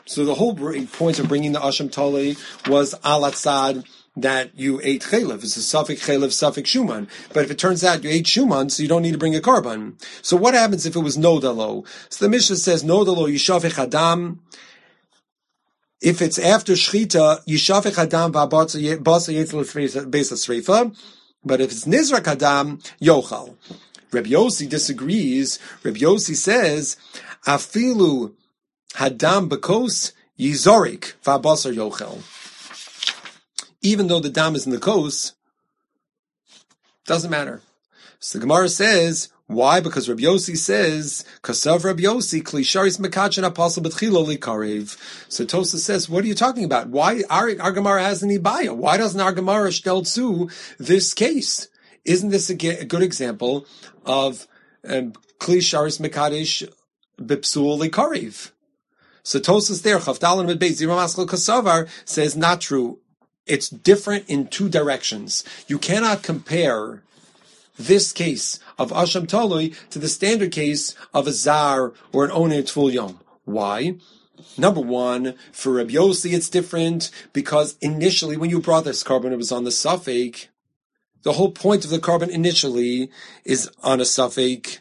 So the whole point of bringing the Asham Tali was alatzad that you ate chaylev. It's a suffix chaylev, suffix shuman. But if it turns out you ate shuman, so you don't need to bring a korban. So what happens if it was nodalo? So the Mishnah says nodalo yishavich adam. If it's after shchita, yishavich adam v'abasa yetzel beis asreifa. But if it's nizrak adam, yochal. Reb Yossi disagrees. Reb Yossi says afilu hadam bekos yizorik v'abasar yochel. Even though the dam is in the kos, doesn't matter. So the Gemara says, why? Because Reb Yossi says, Kasav Reb Yossi, Klisharis Mekachin Apostle Betchilo Likarev. So Tosa says, what are you talking about? Why our Gemara has an Ibaya? Why doesn't our Gemara shtel to this case? Isn't this a good example of Klisharis Mekadesh Bipsul Likarev? So Tosa's there, Chavdalin Medbeit, Zira Maskal Kasavar says, not true. It's different in two directions. You cannot compare this case of Asham Talui to the standard case of a Zar or an Onei Tvul Yom. Why? Number one, for Reb Yossi it's different because initially when you brought this korban, it was on the suffix. The whole point of the korban initially is on a suffix.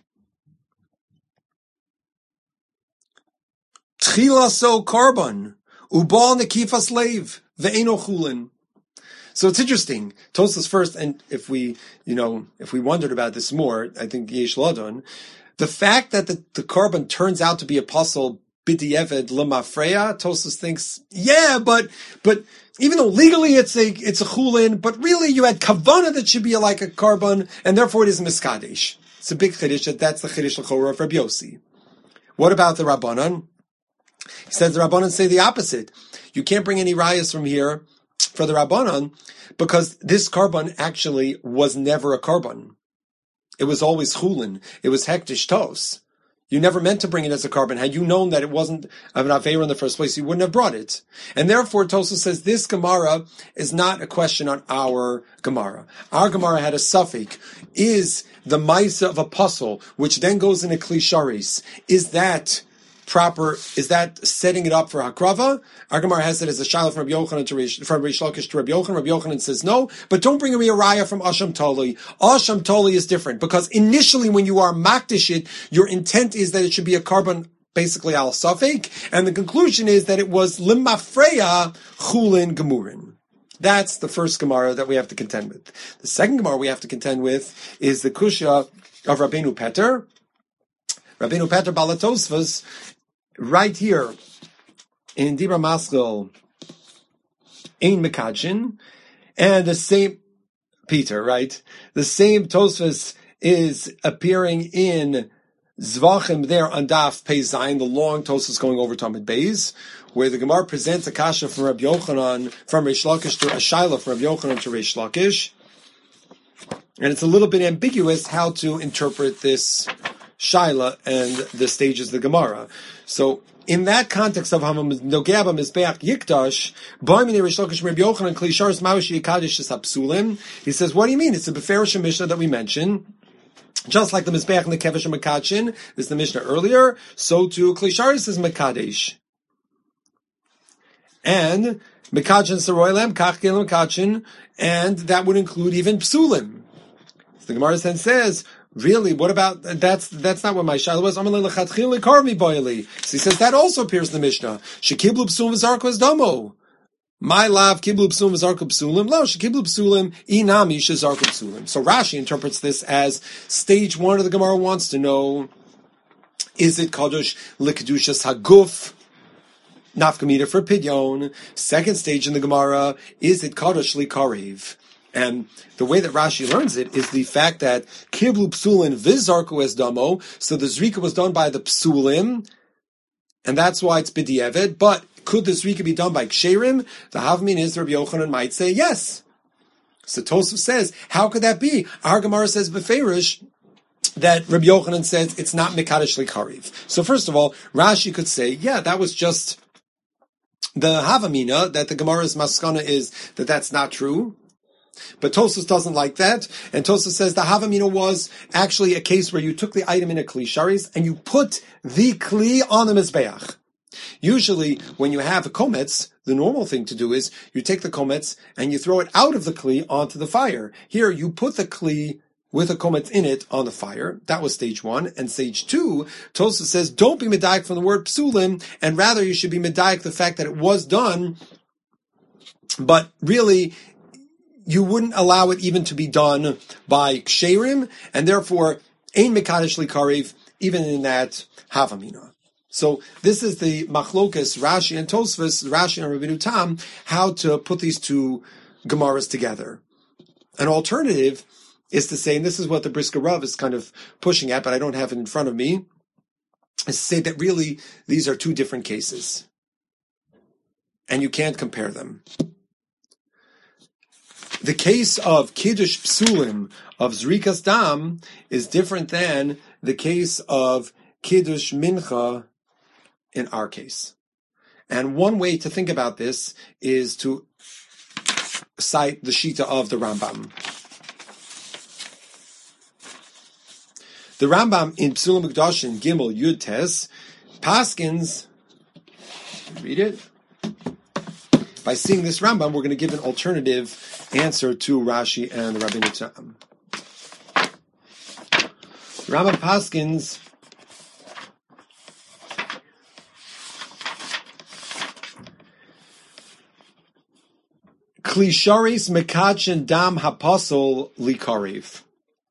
Tchila so korban, ubal nekifas leiv, ve'eno chulin. So it's interesting. Tosas first, and if we wondered about this more, I think Yesh Ladon, the fact that the korban turns out to be apostle b'di'eved lemafreya, Tosas thinks, yeah, but even though legally it's a chulin, but really you had kavanah that should be like a korban, and therefore it is miskadesh. It's a big chiddush. That's the chiddush l'chorah of Rabbi Yossi. What about the Rabbanan? He says the Rabbanan say the opposite. You can't bring any rayas from here for the Rabbanan, because this korban actually was never a korban. It was always chulin. It was hektish tos. You never meant to bring it as a korban. Had you known that it wasn't an aveira in the first place, you wouldn't have brought it. And therefore, Tosa says this Gemara is not a question on our Gemara. Our Gemara had a suffix. Is the Maisa of a puzzle, which then goes into Klisharis, is that proper? Is that setting it up for Hakrava? Our Gemara has it as a shaila from Rabbi Yochanan from Rish Lakish to Rabbi Yochanan. Rabbi Yochanan says no, but don't bring a raya from Asham Toli. Asham Toli is different because initially when you are makdish it, your intent is that it should be a korban basically al safek, and the conclusion is that it was limafreya chulin gemurin. That's the first Gemara that we have to contend with. The second Gemara we have to contend with is the Kushya of Rabbeinu Peter. Rabbeinu Peter Balatosvas, right here in Dibra Maskil, Ein Mekachin, and the same Peter, right? The same Tosfos is appearing in Zvachim there on Daf Pei Zayin, the long Tosfos going over Talmud Beis, where the Gemara presents a kasha from Rabbi Yochanan, from Rish Lakish to a shaila from Rabbi Yochanan to Rish Lakish, and it's a little bit ambiguous how to interpret this shaila and the stages of the Gemara. So in that context of Nogeba Mizbeach Yikdash, Ba'amini Rish Lakish Rabbi Yochanan Klisharis Maushi Yikadesh Sapsulim, he says, what do you mean? It's a Beferish Mishnah that we mentioned. Just like the Mizbeach and the Kevish and Makachin, this is the Mishnah earlier, so too Klisharis is Makadesh. And Makachin Saroilam, Kachkelim Makachin, and that would include even Psulim. So the Gemara then says, really, what about, that's not what my shaila was. So he says that also appears in the Mishnah. Shekiblu psulim v'zarko domo. My lav kiblu psulim v'zarko psulim. Lo, shekiblu psulim inami shezarko psulim. So Rashi interprets this as stage one of the Gemara wants to know, is it kadosh l'kedushas haguf? Nafkamita for pidyon. Second stage in the Gemara, is it kadosh l'karev? And the way that Rashi learns it is the fact that kiblu psulin vizarku es damo, so the zrika was done by the psulim, and that's why it's b'di'eved. But could the zrika be done by ksherim? The havmin is Rabbi Yochanan might say yes. So Tosaf says, how could that be? Our Gemara says b'feirish that Rabbi Yochanan says it's not mekadesh l'karev. So first of all, Rashi could say, yeah, that was just the havamina, that the Gemara's maskana is that that's not true. But Tosfos doesn't like that, and Tosfos says the Havamina was actually a case where you took the item in a Kli Sharis and you put the Kli on the Mizbeach. Usually, when you have a kometz, the normal thing to do is you take the kometz and you throw it out of the kli onto the fire. Here, you put the kli with a kometz in it on the fire. That was stage one. And stage two, Tosfos says, don't be medayik from the word psulim, and rather you should be medayik the fact that it was done, but really, you wouldn't allow it even to be done by ksherim, and therefore, ein mekadesh likarev, even in that havamina. So this is the machlokas Rashi and Tosfos, Rashi and Rabbeinu Tam, how to put these two Gemaras together. An alternative is to say, and this is what the Brisker Rav is kind of pushing at, but I don't have it in front of me, is to say that really these are two different cases, and you can't compare them. The case of Kiddush Psulim, of Zrikas Dam, is different than the case of Kiddush Mincha in our case. And one way to think about this is to cite the Shita of the Rambam. The Rambam in Psulim Mikdashin Gimel Yud Tes paskins, read it. By seeing this Rambam, we're going to give an alternative answer to Rashi and the Rabbeinu Tam. Rambam paskins Klisharis mekachin dam haposol likariv.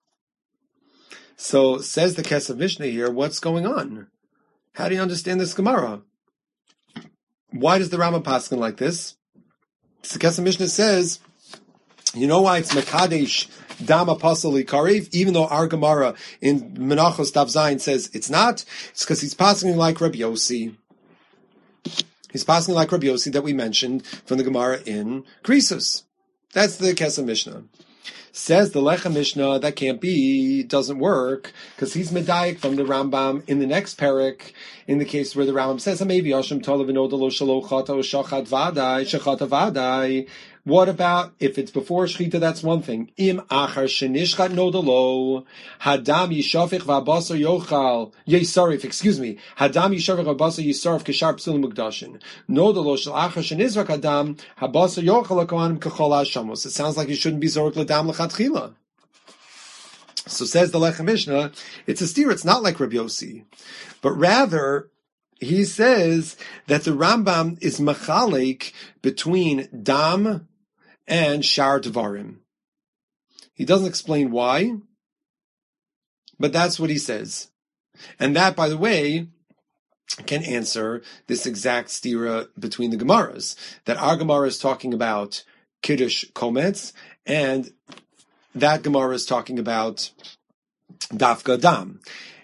So says the Kesef Mishnah here, what's going on? How do you understand this Gemara? Why does the Rambam paskin like this? So the Kesef Mishnah says, you know why it's mekadesh dam haposol likariv, even though our Gemara in Menachos Daf Zayin says it's not? It's because he's paskin like Rabbi Yossi. He's passing like Rabbi Yossi that we mentioned from the Gemara in Krisus. That's the Kesef Mishnah. Says the Lechem Mishnah, that can't be, doesn't work, because he's medayik from the Rambam in the next parak, in the case where the Rambam says, "Maybe Hashem Tolav Inodalo Shalochata Shachat Vadai Shachata Vadai." What about if it's before Shechita? That's one thing. Im achar shenishchat nodalo hadam yishafich v'abasar yochal yisarif. Excuse me. Hadam yishafich v'abasar yisarif k'shar psulim mukdashin. Nodalo shel achar shenizrak hadam habasar yochal l'kohanim k'chol hashamos. It sounds like you shouldn't be zoruk l'dam l'chatchila. So says the Lechem Mishnah, it's a steer. It's not like Rabbi Yossi, but rather he says that the Rambam is machalik between dam and shar dvarim. He doesn't explain why, but that's what he says. And that, by the way, can answer this exact stira between the Gemaras, that our Gemara is talking about Kiddush Kometz, and that Gemara is talking about Dafka Dam.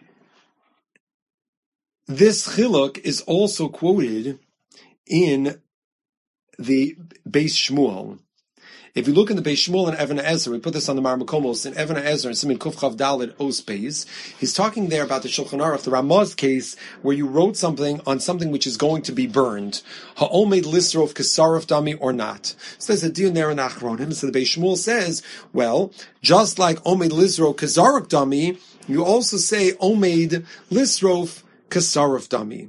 This chiluk is also quoted in the Beis Shmuel. If you look in the Beis Shmuel and Even HaEzer, we put this on the Mar Makomos, in Even HaEzer, and Simin Kuf Chav Daled Os Beis, he's talking there about the Shulchan Aruch, the Ramah's case, where you wrote something on something which is going to be burned. Ha'omed lisrov kesarov dami or not. So there's a deal there in Achronim. So the Beis Shmuel says, well, just like omed lisrov kesarov dami, you also say omed lisrov kesarov dami.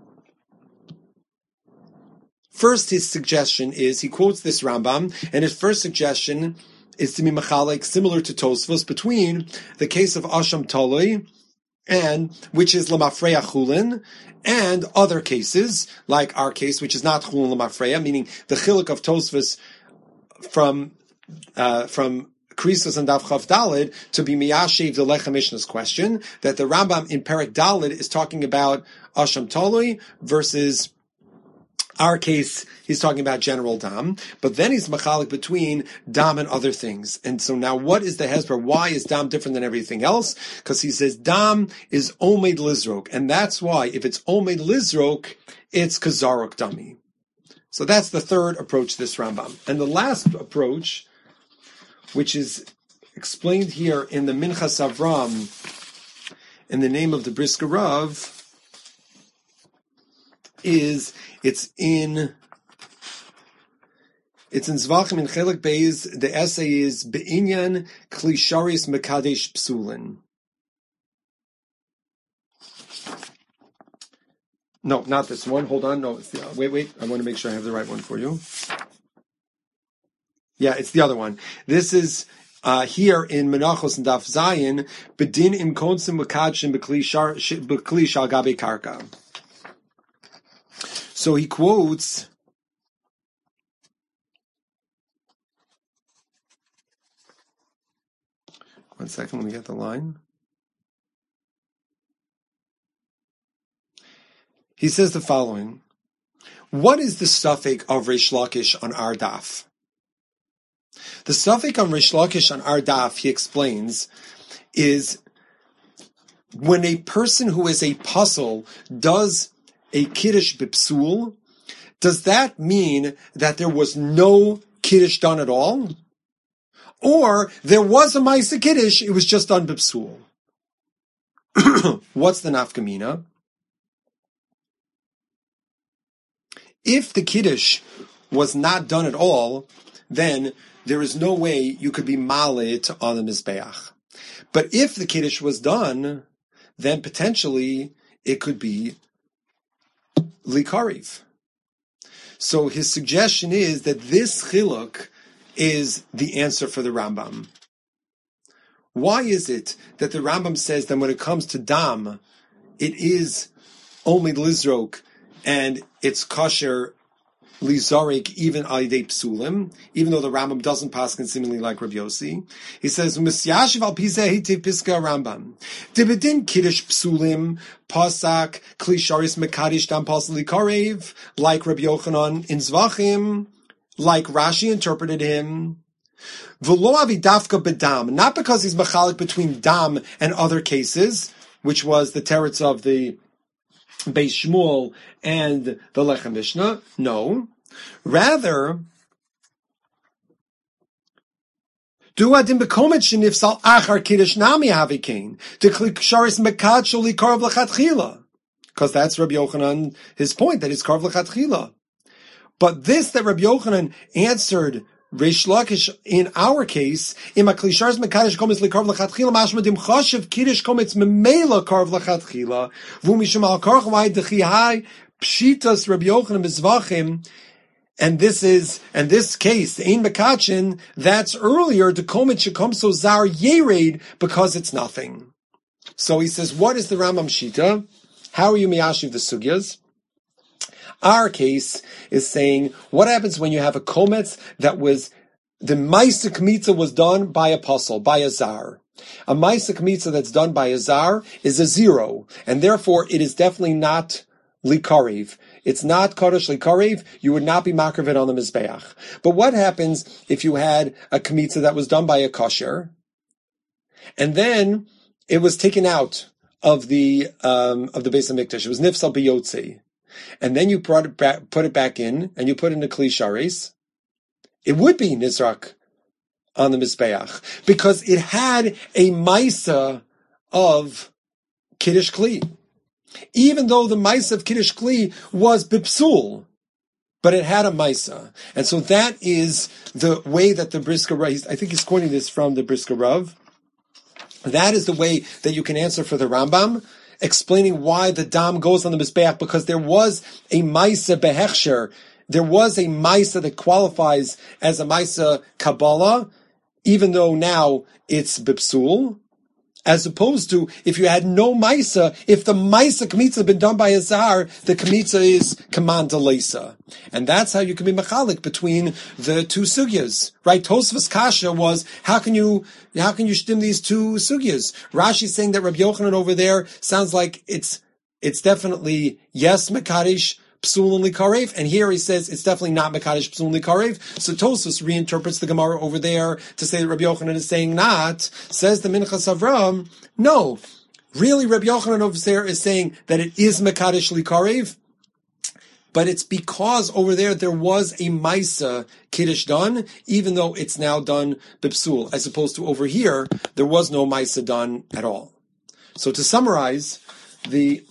First, his suggestion is, he quotes this Rambam, and his first suggestion is to be machalik, similar to Tosfos, between the case of Asham Toloi, and which is Lamafreya Chulin, and other cases, like our case, which is not Chulin Lamafreya, meaning the chiluk of Tosfos from Krisus and Daf Chav Dalid, to be miyashiv the Lechem Mishnah's question, that the Rambam in Perek Dalid is talking about Asham Toloi versus our case, he's talking about general dam, but then he's machalik between dam and other things. And so now what is the hesper? Why is dam different than everything else? Because he says dam is omed lizrok. And that's why, if it's omed lizrok, it's kazarok dami. So that's the third approach to this Rambam. And the last approach, which is explained here in the Minchas Avram, in the name of the Brisker Rav, is it's in Zvachim in Chelik Beis. The essay is Be'inyan Klisharis Mekadesh Psulin. No, not this one. Hold on. No, it's the wait. I want to make sure I have the right one for you. Yeah, it's the other one. This is here in Menachos and Daf Zayin, Bedin im konsim mekadshim b'kli shal gabe karka. So he quotes. One second, let me get the line. He says the following. What is the suffix of Reish Lakish on our daf? The suffix on Reish Lakish on our daf, he explains, is when a person who is a puzzle does a kiddush bipsul, does that mean that there was no kiddush done at all? Or there was a ma'aseh kiddush, it was just done bipsul? What's the nafkamina? If the kiddush was not done at all, then there is no way you could be malit on the mizbeach. But if the kiddush was done, then potentially it could be likariv. So his suggestion is that this chiluk is the answer for the Rambam. Why is it that the Rambam says that when it comes to dam, it is only lizrok and it's kosher lizarik even alidei psulim, even though the Rambam doesn't paskin similarly like Rabbi Yossi? He says misyashiv al pizeh hitiv piska Rambam dibedin kiddush psulim pasak klisharis mekadish dam pasli karev like Rabbi Yochanan in Zvachim, like Rashi interpreted him. V'lo avidavka bedam, not because he's machalik between dam and other cases, which was the teretz of the Beis Shmuel and the Lechem Mishnah. No. Rather, duadim bekomet shenifsal achar kiddush nami havikein to sharis mekad sholi karv lechatchila, because that's Rabbi Yochanan, his point that it's karv lechatchila. But this that Rabbi Yochanan answered Reish Lakish in our case, im aklishar's mekadosh kometz lekarv lechatchila mashmadim chashiv kiddush kometz memela karv lechatchila v'umishum al karch v'ay dechihai pshitas Rabbi Yochanan bezvachim, and this case ein mekachin, that's earlier the kometz shekom so zar yered because it's nothing. So he says, what is the Rambam shita? How are you miyashiv the sugyas? Our case is saying, what happens when you have a kometz that was, the ma'aseh kmitza was done by a puzzle, by a zar. A ma'aseh kmitza that's done by a zar is a zero, and therefore it is definitely not likarev. It's not kodesh likarev, you would not be makriv on the mizbeach. But what happens if you had a kmitza that was done by a kosher, and then it was taken out of the Beis HaMikdash, it was nifsal biyotzi, and then you put it back in, and you put it in the kli sharis, it would be nizrak on the mizbeach, because it had a maisa of kiddush kli. Even though the maisa of kiddush kli was bipsul, but it had a maisa. And so that is the way that the Brisker Rav, I think he's quoting this from the Brisker Rav, that is the way that you can answer for the Rambam, explaining why the dam goes on the mizbeach, because there was a maisa behechsher, there was a maisa that qualifies as a maisa kabbalah, even though now it's bipsul, as opposed to if you had no maisa, if the maisa kmitza had been done by a zar, the kmitza is command delesa. And that's how you can be machalik between the two sugyas, right? Tosfos kasha was, how can you shtim these two sugyas? Rashi saying that Rabbi Yochanan over there sounds like it's definitely yes mekadish psul and likarev, and here he says it's definitely not mekadosh psul and likarev. So Tosfos reinterprets the Gemara over there to say that Rabbi Yochanan is saying not. Says the Minchas Avram, no, really Rabbi Yochanan over there is saying that it is mekadosh likarev, but it's because over there was a maisa kiddush done, even though it's now done bipsul, as opposed to over here there was no maisa done at all. So to summarize, the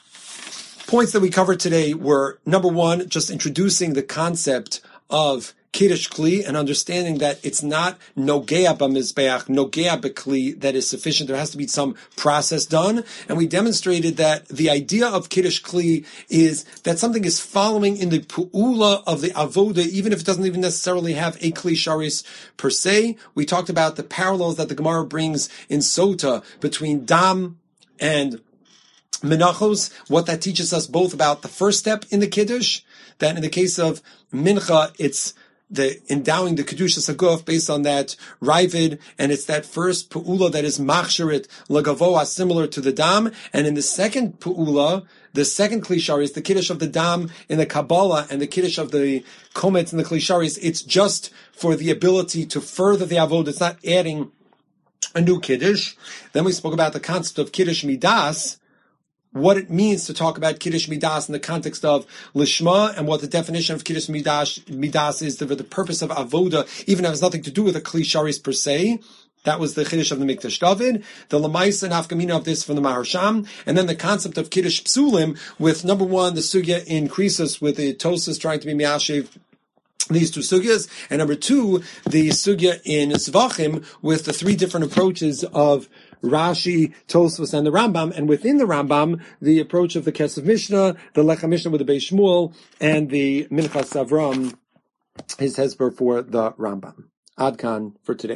points that we covered today were, number one, just introducing the concept of Kiddush Kli and understanding that it's not Nogea B'Mizbeach, Nogea B'Kli that is sufficient. There has to be some process done. And we demonstrated that the idea of Kiddush Kli is that something is following in the Pu'ula of the Avoda, even if it doesn't even necessarily have a Kli Sharis per se. We talked about the parallels that the Gemara brings in Sota between Dam and Menachos, what that teaches us both about the first step in the Kiddush, that in the case of Mincha, it's the endowing the Kedushas Haguf based on that Ravid, and it's that first Pu'ula that is Machsharit Lagavoa, similar to the Dam, and in the second Pu'ula, the second Kli Sharis, the Kiddush of the Dam in the Kabbalah, and the Kiddush of the Komet in the Kli Sharis, it's just for the ability to further the Avod, it's not adding a new Kiddush. Then we spoke about the concept of Kiddush Midas, what it means to talk about Kiddush Midas in the context of Lishma, and what the definition of Kiddush Midas is for the purpose of Avoda, even if it has nothing to do with a Kli Sharis per se. That was the Kiddush of the Mikdash David, the Lamaisa and Afkamina of this from the Maharsham, and then the concept of Kiddush Psulim, with number one, the Sugya in Krisus, with the Tosas trying to be Miashev, these two sugyas, and number two, the sugya in Zvachim, with the three different approaches of Rashi, Tosfos, and the Rambam, and within the Rambam, the approach of the Kesef Mishnah, the Lecha Mishnah with the Beis Shmuel, and the Minchas Avram, his Hezber for the Rambam. Adkan for today.